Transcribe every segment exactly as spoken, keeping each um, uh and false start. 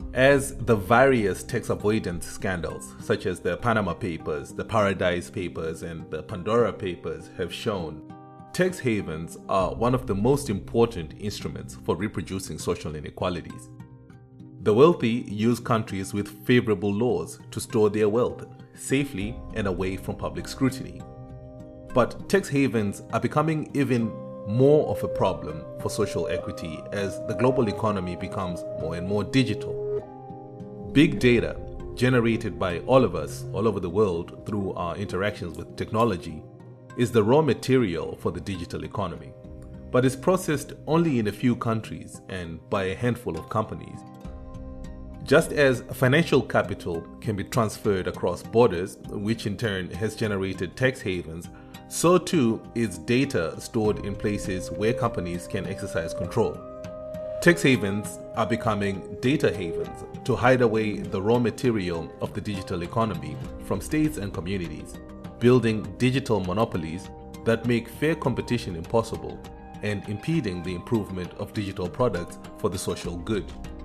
As the various tax avoidance scandals, such as the Panama Papers, the Paradise Papers, and the Pandora Papers, have shown, tax havens are one of the most important instruments for reproducing social inequalities. The wealthy use countries with favorable laws to store their wealth safely and away from public scrutiny. But tax havens are becoming even more of a problem for social equity as the global economy becomes more and more digital. Big data, generated by all of us all over the world through our interactions with technology, is the raw material for the digital economy, but is processed only in a few countries and by a handful of companies. Just as financial capital can be transferred across borders, which in turn has generated tax havens, so too is data stored in places where companies can exercise control. Tax havens are becoming data havens to hide away the raw material of the digital economy from states and communities, building digital monopolies that make fair competition impossible and impeding the improvement of digital products for the social good.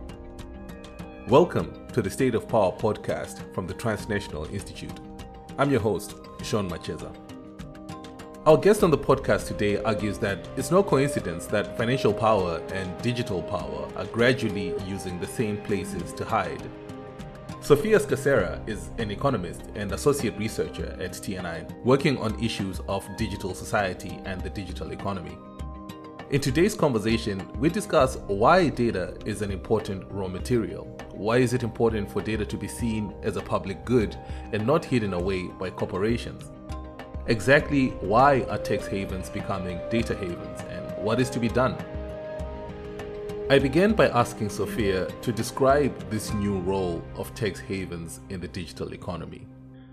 Welcome to the State of Power podcast from the Transnational Institute. I'm your host, Sean Macheza. Our guest on the podcast today argues that it's no coincidence that financial power and digital power are gradually using the same places to hide. Sofia Scacera is an economist and associate researcher at T N I, working on issues of digital society and the digital economy. In today's conversation, we discuss why data is an important raw material. Why is it important for data to be seen as a public good and not hidden away by corporations? Exactly why are tax havens becoming data havens, and what is to be done? I began by asking Sofia to describe this new role of tax havens in the digital economy.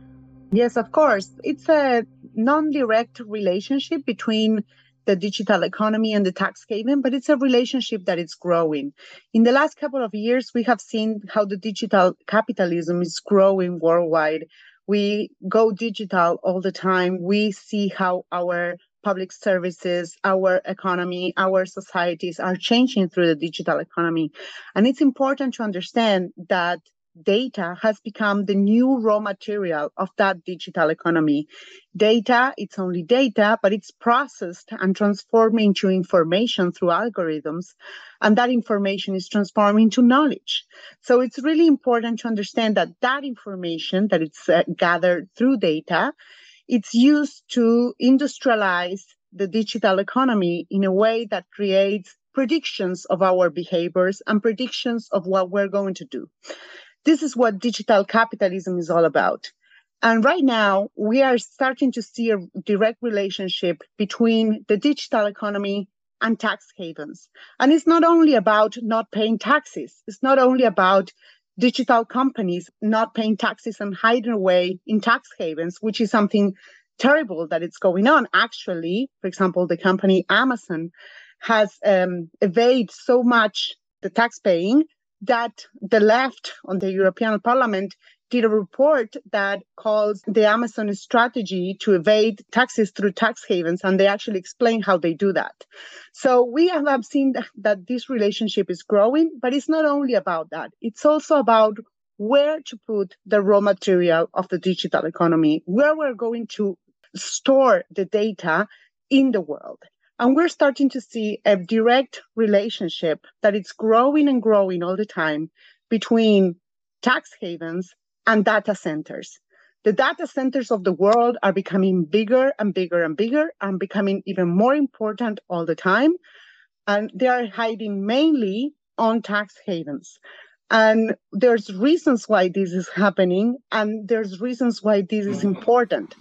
Yes, of course. It's a non-direct relationship between the digital economy and the tax haven, but it's a relationship that is growing. In the last couple of years, we have seen how the digital capitalism is growing worldwide. We go digital all the time. We see how our public services, our economy, our societies are changing through the digital economy. And it's important to understand that data has become the new raw material of that digital economy. Data, it's only data, but it's processed and transformed into information through algorithms. And that information is transformed into knowledge. So it's really important to understand that that information that it's uh, gathered through data, it's used to industrialize the digital economy in a way that creates predictions of our behaviors and predictions of what we're going to do. This is what digital capitalism is all about. And right now, we are starting to see a direct relationship between the digital economy and tax havens. And it's not only about not paying taxes. It's not only about digital companies not paying taxes and hiding away in tax havens, which is something terrible that it's going on. Actually, for example, the company Amazon has um, evaded so much the tax paying that the left on the European Parliament did a report that calls the Amazon strategy to evade taxes through tax havens, and they actually explain how they do that. So we have seen that this relationship is growing, but it's not only about that. It's also about where to put the raw material of the digital economy, where we're going to store the data in the world. And we're starting to see a direct relationship that it's growing and growing all the time between tax havens and data centers. The data centers of the world are becoming bigger and bigger and bigger and becoming even more important all the time. And they are hiding mainly on tax havens. And there's reasons why this is happening, and there's reasons why this is important.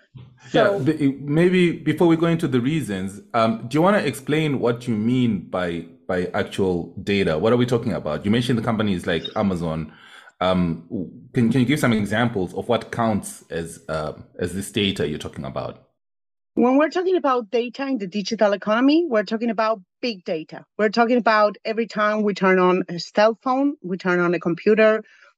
So, yeah, maybe before we go into the reasons, um, do you want to explain what you mean by by actual data? What are we talking about? You mentioned the companies like Amazon. Um, can can you give some examples of what counts as uh, as this data you're talking about? When we're talking about data in the digital economy, we're talking about big data. We're talking about every time we turn on a cell phone, we turn on a computer,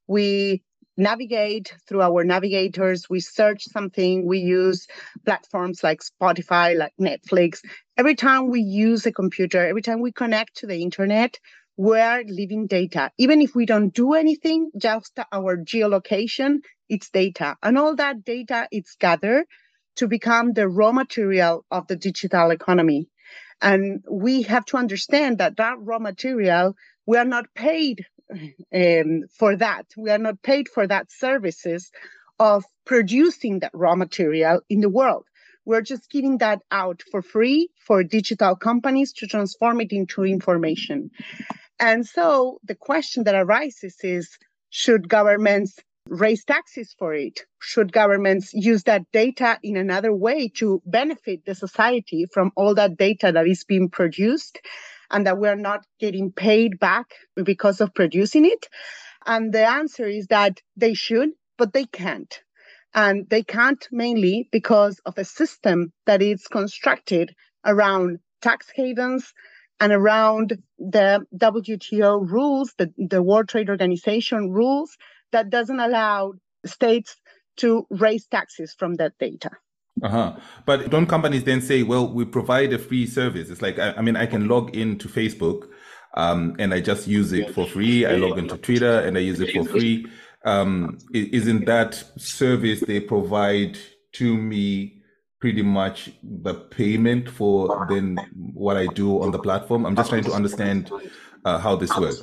we navigate through our navigators, we search something, we use platforms like Spotify, like Netflix. Every time we use a computer, every time we connect to the internet, we're leaving data. Even if we don't do anything, just our geolocation, it's data. And all that data, it's gathered to become the raw material of the digital economy. And we have to understand that that raw material, we are not paid um, for that. We are not paid for that services of producing that raw material in the world. We're just giving that out for free for digital companies to transform it into information. And so the question that arises is, should governments raise taxes for it? Should governments use that data in another way to benefit the society from all that data that is being produced and that we're not getting paid back because of producing it? And the answer is that they should, but they can't. And they can't mainly because of a system that is constructed around tax havens and around the W T O rules, the, the World Trade Organization rules, that doesn't allow states to raise taxes from that data. Uh-huh. But don't companies then say, well, we provide a free service? It's like, I, I mean, I can log into Facebook um, and I just use it for free. I log into Twitter and I use it for free. Um, isn't that service they provide to me pretty much the payment for then what I do on the platform? I'm just trying to understand uh, how this works.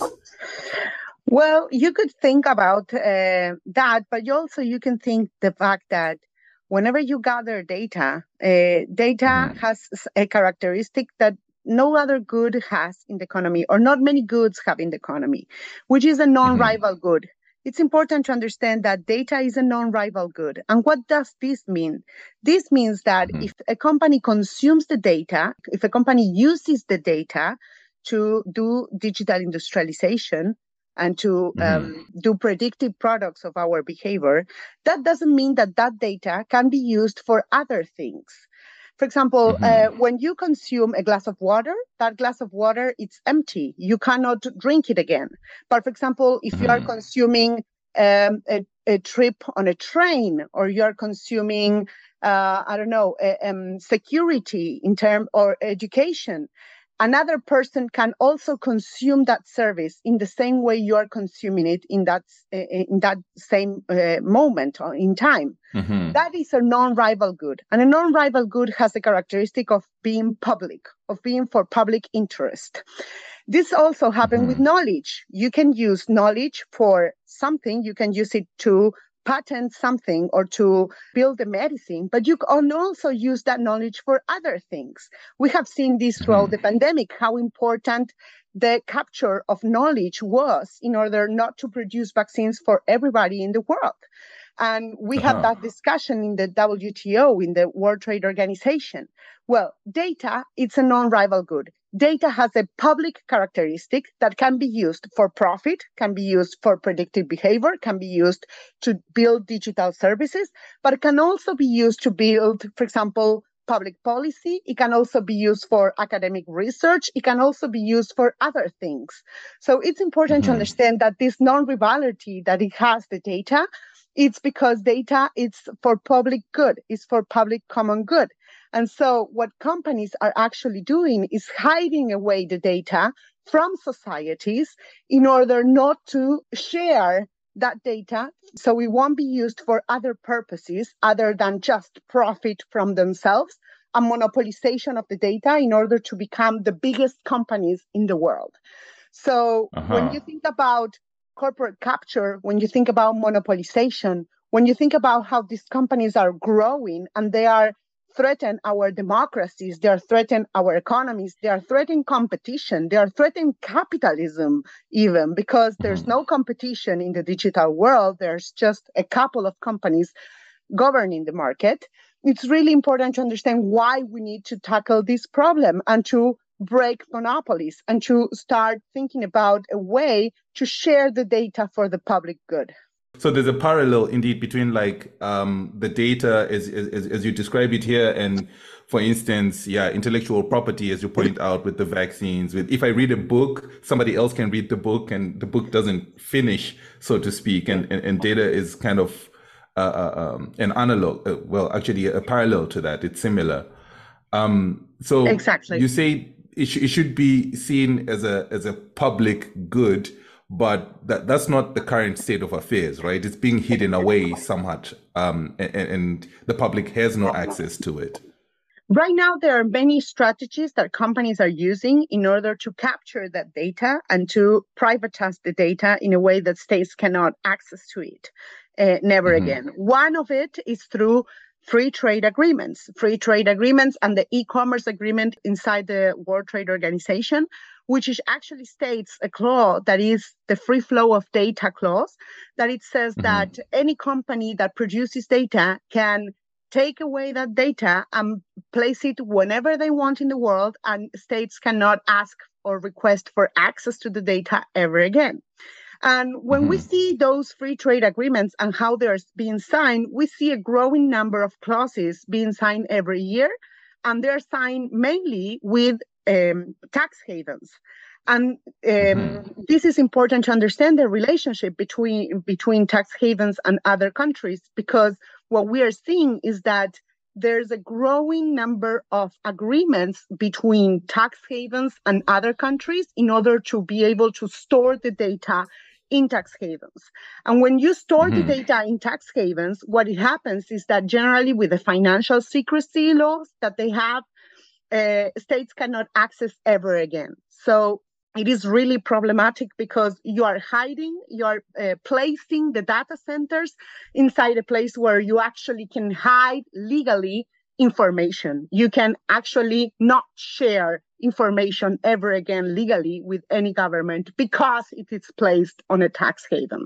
Well, you could think about uh, that, but you also you can think the fact that whenever you gather data, uh, data mm-hmm. has a characteristic that no other good has in the economy, or not many goods have in the economy, which is a non-rival mm-hmm. good. It's important to understand that data is a non-rival good. And what does this mean? This means that mm-hmm. if a company consumes the data, if a company uses the data to do digital industrialization and to mm-hmm. um, do predictive products of our behavior, that doesn't mean that that data can be used for other things. For example, mm-hmm. uh, when you consume a glass of water, that glass of water, it's empty. You cannot drink it again. But for example, if mm-hmm. you are consuming um, a, a trip on a train, or you're consuming, uh, I don't know, a, um, security in term or education, another person can also consume that service in the same way you are consuming it in that in that same uh, moment or in time. Mm-hmm. That is a non-rival good. And a non-rival good has the characteristic of being public, of being for public interest. This also happens mm-hmm. with knowledge. You can use knowledge for something. You can use it to patent something or to build a medicine, but you can also use that knowledge for other things. We have seen this throughout mm-hmm. the pandemic, how important the capture of knowledge was in order not to produce vaccines for everybody in the world. And we uh-huh. had that discussion in the W T O, in the World Trade Organization. Well, data, it's a non-rival good. Data has a public characteristic that can be used for profit, can be used for predictive behavior, can be used to build digital services, but it can also be used to build, for example, public policy. It can also be used for academic research. It can also be used for other things. So it's important mm-hmm. to understand that this non-rivalry that it has, the data, it's because data is for public good, it's for public common good. And so what companies are actually doing is hiding away the data from societies in order not to share that data, so it won't be used for other purposes other than just profit from themselves, a monopolization of the data in order to become the biggest companies in the world. So uh-huh. when you think about corporate capture, when you think about monopolization, when you think about how these companies are growing and they are threaten our democracies, they are threatening our economies, they are threatening competition, they are threatening capitalism even, because there's mm-hmm. no competition in the digital world. There's just a couple of companies governing the market. It's really important to understand why we need to tackle this problem and to break monopolies and to start thinking about a way to share the data for the public good. So there's a parallel indeed between like um, the data as, as as you describe it here, and for instance, yeah, intellectual property, as you point out with the vaccines. With if I read a book, somebody else can read the book, and the book doesn't finish, so to speak. And and, and data is kind of uh, um, an analog. Uh, well, actually, a parallel to that. It's similar. Um, so exactly. You say it, sh- it should be seen as a as a public good, but that that's not the current state of affairs, right? It's being hidden away somewhat, um, and, and the public has no access to it. Right now, there are many strategies that companies are using in order to capture that data and to privatize the data in a way that states cannot access to it. Uh, never mm-hmm. again. One of it is through free trade agreements, free trade agreements and the e-commerce agreement inside the World Trade Organization, which is actually states a clause that is the free flow of data clause, that it says mm-hmm. that any company that produces data can take away that data and place it whenever they want in the world, and states cannot ask or request for access to the data ever again. And when mm-hmm. we see those free trade agreements and how they're being signed, we see a growing number of clauses being signed every year, and they're signed mainly with um, tax havens. And um, mm-hmm. this is important to understand the relationship between between tax havens and other countries, because what we are seeing is that there's a growing number of agreements between tax havens and other countries in order to be able to store the data in tax havens. And when you store mm-hmm. the data in tax havens, what it happens is that generally with the financial secrecy laws that they have, uh, states cannot access ever again. So it is really problematic because you are hiding, you are uh, placing the data centers inside a place where you actually can hide legally information. You can actually not share information ever again legally with any government because it is placed on a tax haven.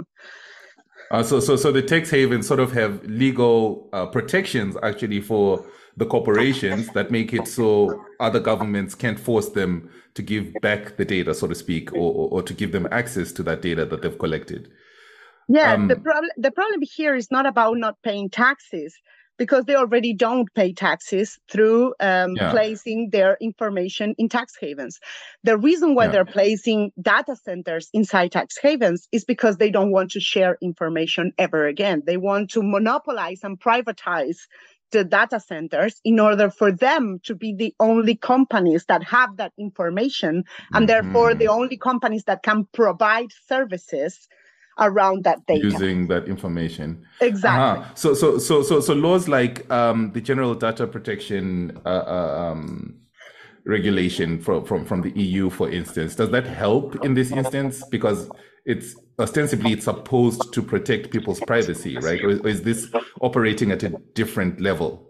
Uh, so, so, so the tax havens sort of have legal uh, protections actually for the corporations that make it so other governments can't force them to give back the data, so to speak, or, or, or to give them access to that data that they've collected. Yeah, um, the problem the problem here is not about not paying taxes, because they already don't pay taxes through um, yeah. placing their information in tax havens. The reason why yeah. they're placing data centers inside tax havens is because they don't want to share information ever again. They want to monopolize and privatize the data centers in order for them to be the only companies that have that information, and mm-hmm. therefore the only companies that can provide services around that data. Using that information. Exactly. Uh-huh. So, so, so, so, so laws like um, the General Data Protection uh, uh, um, regulation from, from, from the E U, for instance, does that help in this instance? Because it's ostensibly it's supposed to protect people's privacy, right? Or, or is this operating at a different level?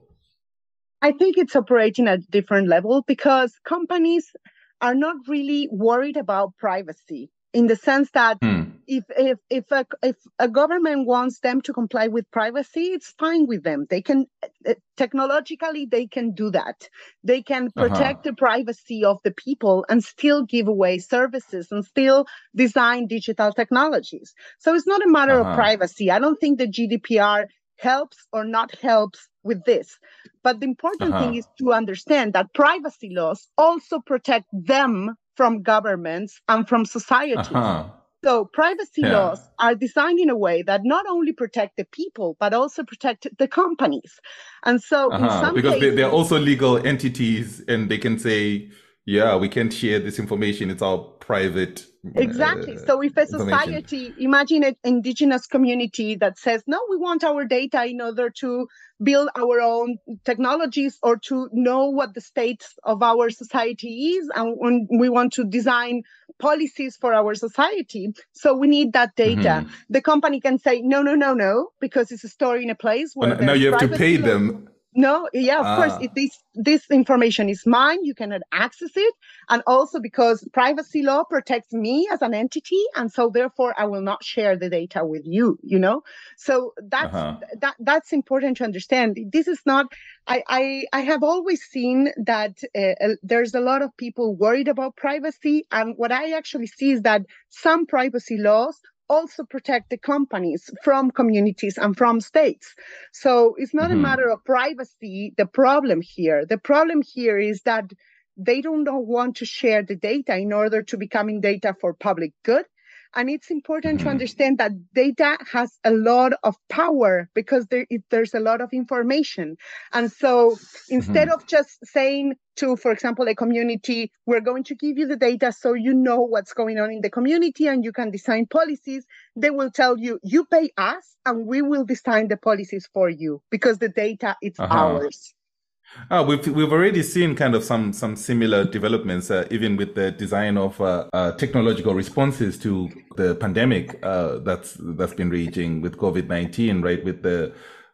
I think it's operating at a different level because companies are not really worried about privacy, in the sense that hmm. if if if a, if a government wants them to comply with privacy, it's fine with them. They can uh, technologically they can do that. They can protect uh-huh. the privacy of the people and still give away services and still design digital technologies. So it's not a matter uh-huh. of privacy. I don't think the G D P R helps or not helps with this. But the important uh-huh. thing is to understand that privacy laws also protect them from governments and from society. Uh-huh. So privacy yeah. laws are designed in a way that not only protect the people, but also protect the companies. And so uh-huh. in some because cases, they, they're also legal entities, and they can say, yeah, we can't share this information. It's our private Exactly. Uh, so if a society, imagine an indigenous community that says, no, we want our data in order to build our own technologies or to know what the state of our society is, and we want to design policies for our society. So we need that data. Mm-hmm. The company can say, no, no, no, no, because it's stored in a place where well, now you have to pay law. them. No, yeah, of ah. course, if this this information is mine, you cannot access it. And also because privacy law protects me as an entity, and so therefore I will not share the data with you, you know? So that's uh-huh. that that's important to understand. This is not, I I, I have always seen that uh, there's a lot of people worried about privacy. And what I actually see is that some privacy laws also protect the companies from communities and from states. So it's not mm-hmm. a matter of privacy, the problem here. The problem here is that they don't want to share the data in order to becoming data for public good. And it's important to Mhm. understand that data has a lot of power because there, it, there's a lot of information. And so instead Mhm. of just saying to, for example, a community, we're going to give you the data so you know what's going on in the community and you can design policies, they will tell you, you pay us and we will design the policies for you because the data is Uh-huh. ours. Ah, we've we've already seen kind of some some similar developments, uh, even with the design of uh, uh, technological responses to the pandemic uh, that's that's been raging with COVID nineteen, right? With the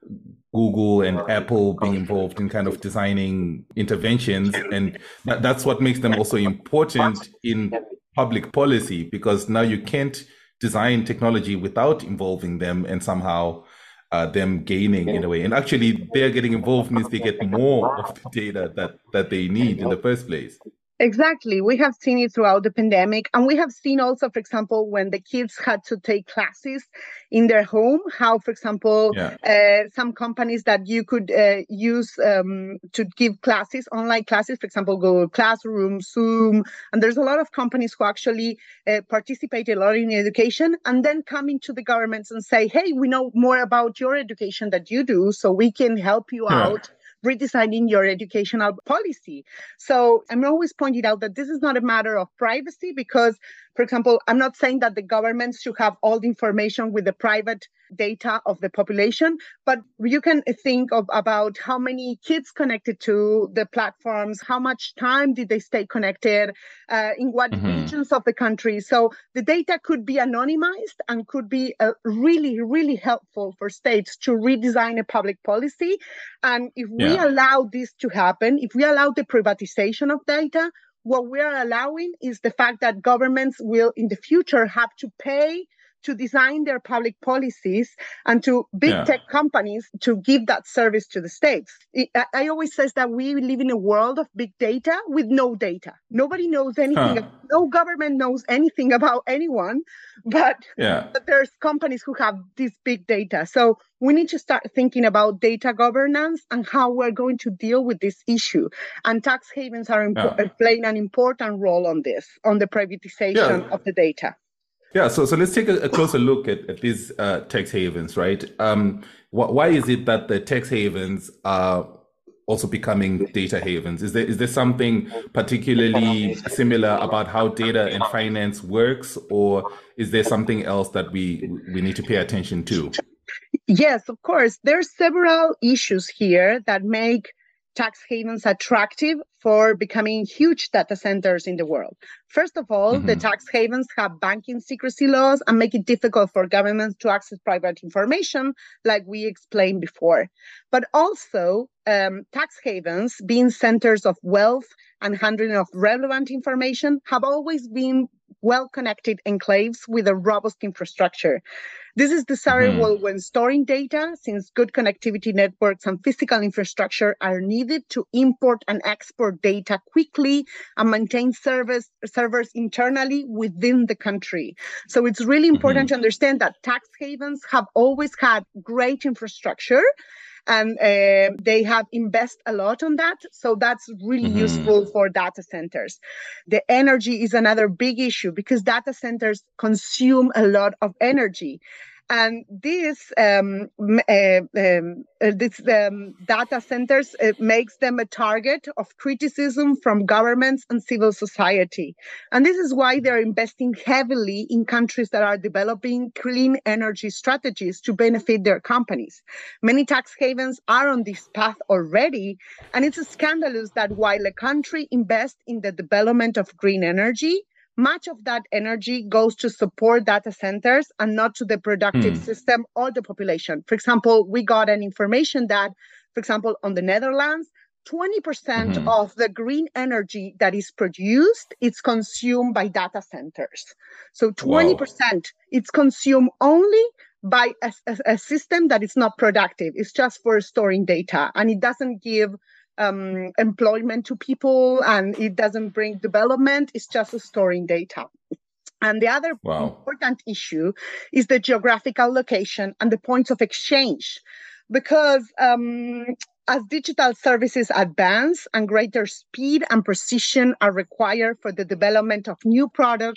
Google and Apple being involved in kind of designing interventions, and that, that's what makes them also important in public policy, because now you can't design technology without involving them and somehow uh, them gaining in a way. And actually, they're getting involved means they get more of the data that that they need in the first place. Exactly. We have seen it throughout the pandemic. And we have seen also, for example, when the kids had to take classes in their home, how, for example, Yeah. uh, some companies that you could uh, use um, to give classes, online classes, for example, Google Classroom, Zoom. And there's a lot of companies who actually uh, participate a lot in education and then come into the governments and say, hey, we know more about your education than you do, so we can help you Yeah. out redesigning your educational policy. So I'm always pointing out that this is not a matter of privacy because, for example, I'm not saying that the governments should have all the information with the private data of the population, but you can think of about how many kids connected to the platforms, how much time did they stay connected, uh, in what Mm-hmm. regions of the country. So the data could be anonymized and could be uh, really, really helpful for states to redesign a public policy. And if we Yeah. allow this to happen, if we allow the privatization of data, what we are allowing is the fact that governments will in the future have to pay to design their public policies and to big Yeah. tech companies to give that service to the states. It, I, I always say that we live in a world of big data with no data. Nobody knows anything. Huh. No government knows anything about anyone, but, Yeah. but there's companies who have this big data. So we need to start thinking about data governance and how we're going to deal with this issue. And tax havens are impo- Yeah. playing an important role on this, on the privatization Yeah. of the data. Yeah, so so let's take a, a closer look at, at these uh, tax havens, right? Um, wh- why is it that the tax havens are also becoming data havens? Is there is there something particularly similar about how data and finance works, or is there something else that we we need to pay attention to? Yes, of course. There's several issues here that make tax havens attractive for becoming huge data centers in the world. First of all, Mm-hmm. the tax havens have banking secrecy laws and make it difficult for governments to access private information, like we explained before. But also, um, tax havens, being centers of wealth and handling of relevant information, have always been well-connected enclaves with a robust infrastructure. This is desirable mm-hmm. when storing data, since good connectivity networks and physical infrastructure are needed to import and export data quickly and maintain service, servers internally within the country. So it's really important mm-hmm. to understand that tax havens have always had great infrastructure, and uh, they have invested a lot on that. So that's really mm-hmm. useful for data centers. The energy is another big issue because data centers consume a lot of energy. And this, um, uh, um, uh, this um, data centers uh, makes them a target of criticism from governments and civil society. And this is why they're investing heavily in countries that are developing clean energy strategies to benefit their companies. Many tax havens are on this path already, and it's scandalous that while a country invests in the development of green energy, much of that energy goes to support data centers and not to the productive mm. system or the population. For example, we got an information that, for example, on the Netherlands, twenty percent mm-hmm. of the green energy that is produced is consumed by data centers. So twenty percent wow. it's consumed only by a, a, a system that is not productive. It's just for storing data, and it doesn't give Um, employment to people, and it doesn't bring development. It's just storing data. And the other wow. important issue is the geographical location and the points of exchange, because um, as digital services advance and greater speed and precision are required for the development of new products,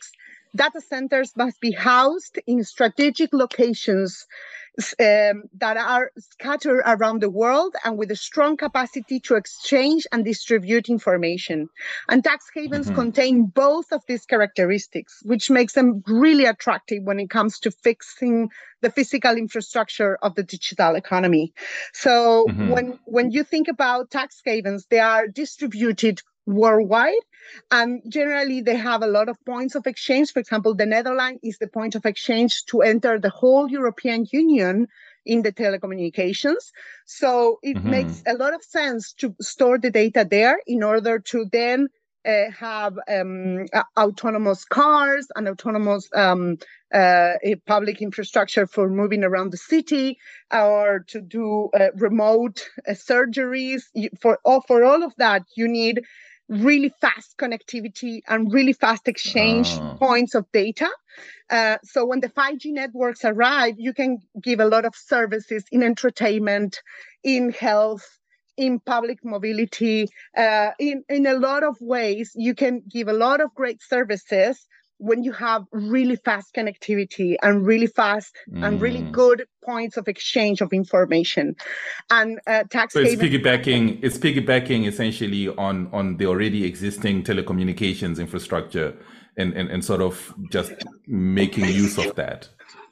data centers must be housed in strategic locations um, that are scattered around the world and with a strong capacity to exchange and distribute information. And tax havens mm-hmm. contain both of these characteristics, which makes them really attractive when it comes to fixing the physical infrastructure of the digital economy. So mm-hmm. when, when you think about tax havens, they are distributed worldwide, and generally they have a lot of points of exchange. For example, the Netherlands is the point of exchange to enter the whole European Union in the telecommunications. So it mm-hmm. makes a lot of sense to store the data there in order to then uh, have um, uh, autonomous cars and autonomous um, uh, public infrastructure for moving around the city, or to do uh, remote uh, surgeries. For all, for all of that, you need really fast connectivity and really fast exchange oh. points of data. Uh, so when the five G networks arrive, you can give a lot of services in entertainment, in health, in public mobility, uh, in, in a lot of ways. You can give a lot of great services when you have really fast connectivity and really fast mm. and really good points of exchange of information. And uh, tax so it's haven- piggybacking. It's piggybacking essentially on on the already existing telecommunications infrastructure, and and, and sort of just making use of that.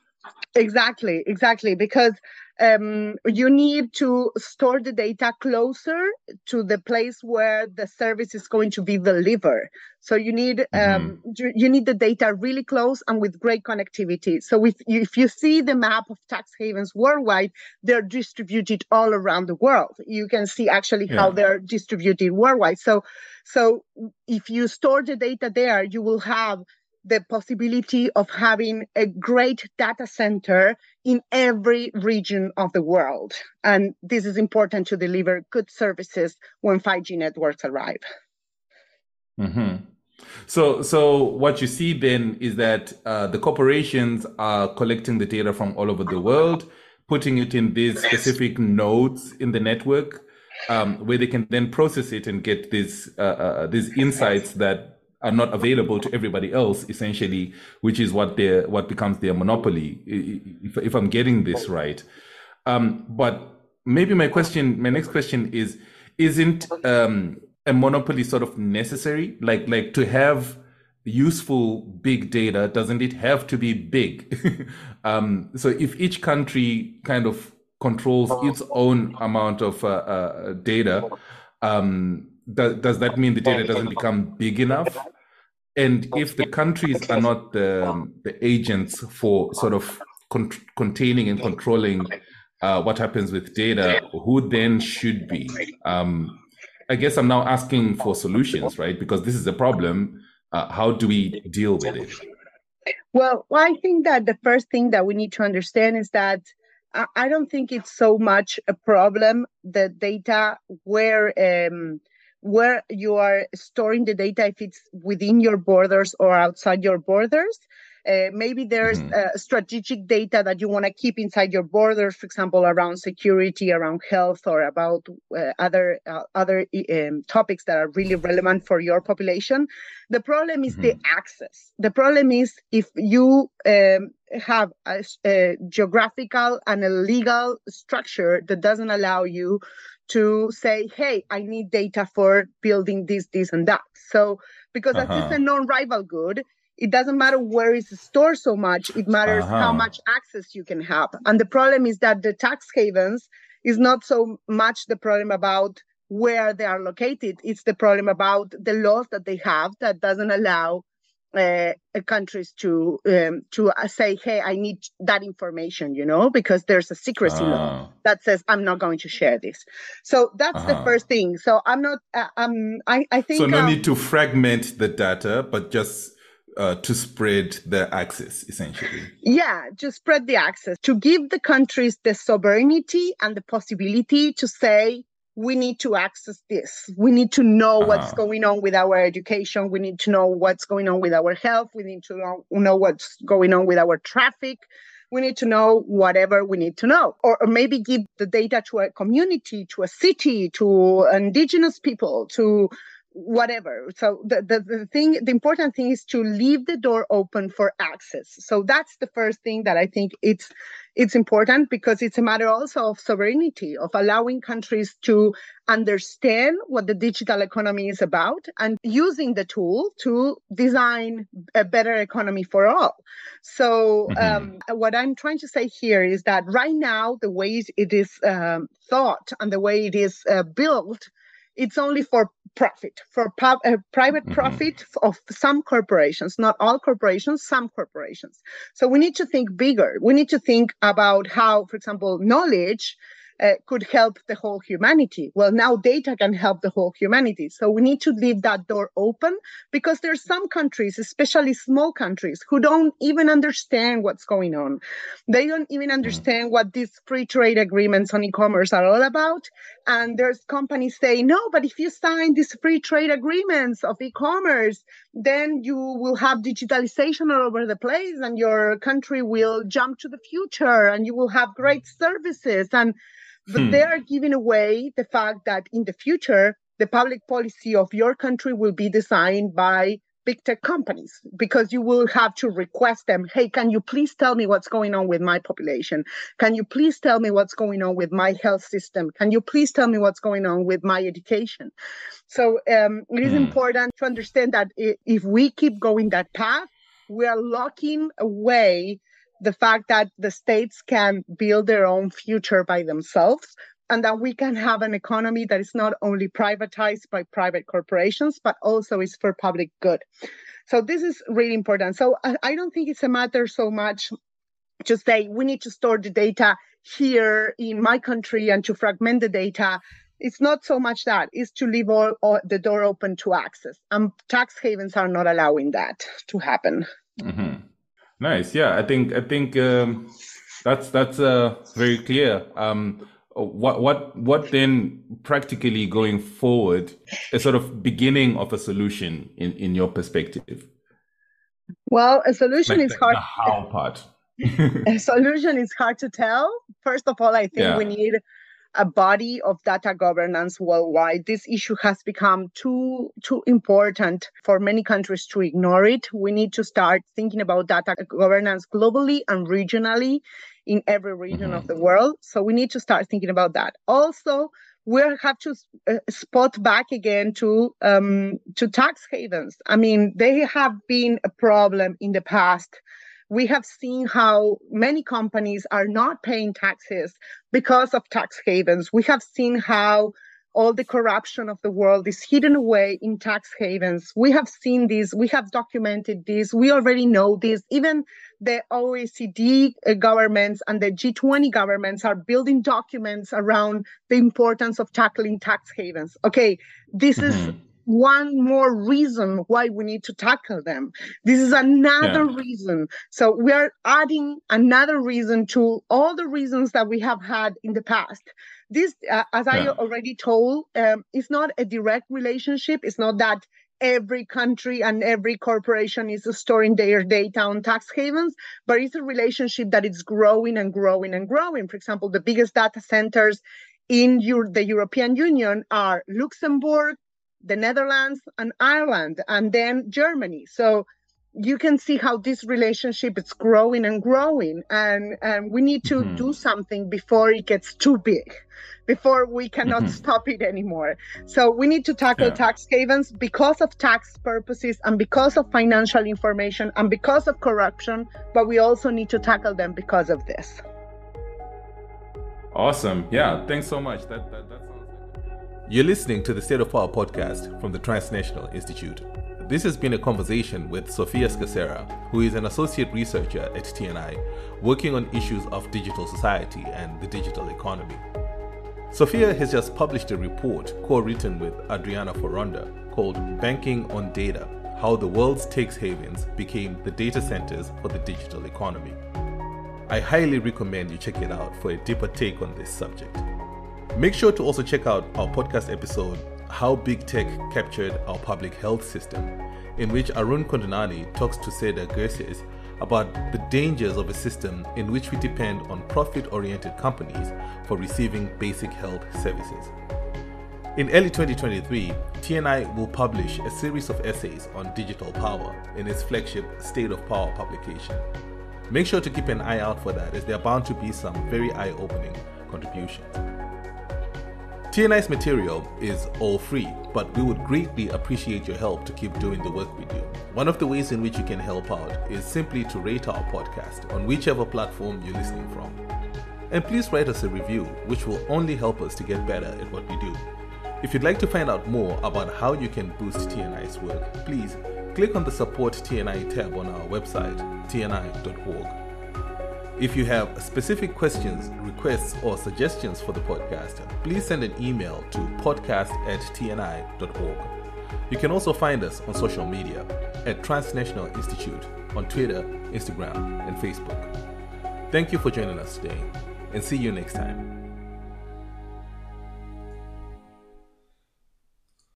Exactly, exactly, because um, you need to store the data closer to the place where the service is going to be delivered. So you need um, mm-hmm. you, you need the data really close and with great connectivity. So if you, if you see the map of tax havens worldwide, they're distributed all around the world. You can see actually yeah. how they're distributed worldwide. So so if you store the data there, you will have the possibility of having a great data center in every region of the world. And this is important to deliver good services when five G networks arrive. Mm-hmm. So, so what you see then is that uh, the corporations are collecting the data from all over the world, putting it in these specific nodes in the network, um, where they can then process it and get these uh, uh, these insights that are not available to everybody else, essentially, which is what their what becomes their monopoly, if, if I'm getting this right. Um, but maybe my question, my next question is, isn't um, a monopoly sort of necessary? Like, like to have useful big data, doesn't it have to be big? um, so if each country kind of controls its own amount of uh, uh, data, um, does, does that mean the data doesn't become big enough? And if the countries are not the, um, the agents for sort of con- containing and controlling uh, what happens with data, who then should be? Um, I guess I'm now asking for solutions, right? Because this is a problem. Uh, how do we deal with it? Well, well, I think that the first thing that we need to understand is that I, I don't think it's so much a problem, the data where um, where you are storing the data, if it's within your borders or outside your borders. Uh, maybe there's mm-hmm. uh, strategic data that you want to keep inside your borders, for example, around security, around health, or about uh, other uh, other um, topics that are really relevant for your population. The problem is mm-hmm. the access. The problem is if you um, have a, a geographical and a legal structure that doesn't allow you to say, hey, I need data for building this, this, and that. So because uh-huh. that is a non-rival good, it doesn't matter where it's stored so much. It matters uh-huh. how much access you can have. And the problem is that the tax havens is not so much the problem about where they are located. It's the problem about the laws that they have that doesn't allow uh, countries to um, to say, hey, I need that information, you know, because there's a secrecy uh-huh. law that says I'm not going to share this. So that's uh-huh. the first thing. So I'm not, uh, um, I, I think- So no um, need to fragment the data, but just Uh, to spread the access, essentially. Yeah, just spread the access, to give the countries the sovereignty and the possibility to say, we need to access this. We need to know uh-huh. what's going on with our education. We need to know what's going on with our health. We need to know, know what's going on with our traffic. We need to know whatever we need to know. Or, or maybe give the data to a community, to a city, to indigenous people, to whatever. So the, the, the thing, the important thing is to leave the door open for access. So that's the first thing that I think it's it's important, because it's a matter also of sovereignty, of allowing countries to understand what the digital economy is about and using the tool to design a better economy for all. So mm-hmm. um, what I'm trying to say here is that right now, the way it is um, thought and the way it is uh, built, it's only for profit, for pub, uh, private mm-hmm. profit of some corporations, not all corporations, some corporations. So we need to think bigger. We need to think about how, for example, knowledge uh, could help the whole humanity. Well, now data can help the whole humanity. So we need to leave that door open, because there's some countries, especially small countries, who don't even understand what's going on. They don't even understand what these free trade agreements on e-commerce are all about. And there's companies saying, no, but if you sign these free trade agreements of e-commerce, then you will have digitalization all over the place and your country will jump to the future and you will have great services. And but hmm. they are giving away the fact that in the future, the public policy of your country will be designed by big tech companies, because you will have to request them, hey, can you please tell me what's going on with my population? Can you please tell me what's going on with my health system? Can you please tell me what's going on with my education? So um, it is hmm. important to understand that if we keep going that path, we are locking away the fact that the states can build their own future by themselves, and that we can have an economy that is not only privatized by private corporations, but also is for public good. So this is really important. So I, I don't think it's a matter so much to say we need to store the data here in my country and to fragment the data. It's not so much that. It's to leave all, all the door open to access. And tax havens are not allowing that to happen. Mm-hmm. Nice. Yeah, I think I think um, that's that's uh, very clear. Um, what what what then practically going forward, a sort of beginning of a solution in, in your perspective? Well, a solution like is the, hard. The how part. A solution is hard to tell. First of all, I think yeah. we need a body of data governance worldwide. This issue has become too too important for many countries to ignore it. We need to start thinking about data governance globally and regionally in every region mm-hmm. of the world. So we need to start thinking about that. Also, we'll have to uh, spot back again to um, to tax havens. I mean, they have been a problem in the past. We have seen how many companies are not paying taxes because of tax havens. We have seen how all the corruption of the world is hidden away in tax havens. We have seen this. We have documented this. We already know this. Even the O E C D governments and the G twenty governments are building documents around the importance of tackling tax havens. Okay, this mm-hmm. is one more reason why we need to tackle them. This is another yeah. reason. So we are adding another reason to all the reasons that we have had in the past. This, uh, as yeah. I already told, um, is not a direct relationship. It's not that every country and every corporation is storing their data on tax havens, but it's a relationship that is growing and growing and growing. For example, the biggest data centers in Euro- the European Union are Luxembourg, the Netherlands, and Ireland, and then Germany. So you can see how this relationship is growing and growing, and, and we need to mm-hmm. do something before it gets too big, before we cannot mm-hmm. stop it anymore. So we need to tackle yeah. tax havens because of tax purposes and because of financial information and because of corruption, but we also need to tackle them because of this. Awesome. Yeah, thanks so much. That, that, that sounds like... You're listening to the State of Power podcast from the Transnational Institute. This has been a conversation with Sofia Scacera, who is an associate researcher at T N I, working on issues of digital society and the digital economy. Sofia has just published a report co-written with Adriana Foronda called Banking on Data: How the World's Tax Havens Became the Data Centers for the Digital Economy. I highly recommend you check it out for a deeper take on this subject. Make sure to also check out our podcast episode, How Big Tech Captured Our Public Health System, in which Arun Kondonani talks to Seda Gerses about the dangers of a system in which we depend on profit-oriented companies for receiving basic health services. In early twenty twenty-three, T N I will publish a series of essays on digital power in its flagship State of Power publication. Make sure to keep an eye out for that, as there are bound to be some very eye-opening contributions. T N I's material is all free, but we would greatly appreciate your help to keep doing the work we do. One of the ways in which you can help out is simply to rate our podcast on whichever platform you're listening from. And please write us a review, which will only help us to get better at what we do. If you'd like to find out more about how you can boost T N I's work, please click on the Support T N I tab on our website, T N I dot org. If you have specific questions, requests, or suggestions for the podcast, please send an email to podcast at T N I dot org. You can also find us on social media at Transnational Institute on Twitter, Instagram, and Facebook. Thank you for joining us today, and see you next time.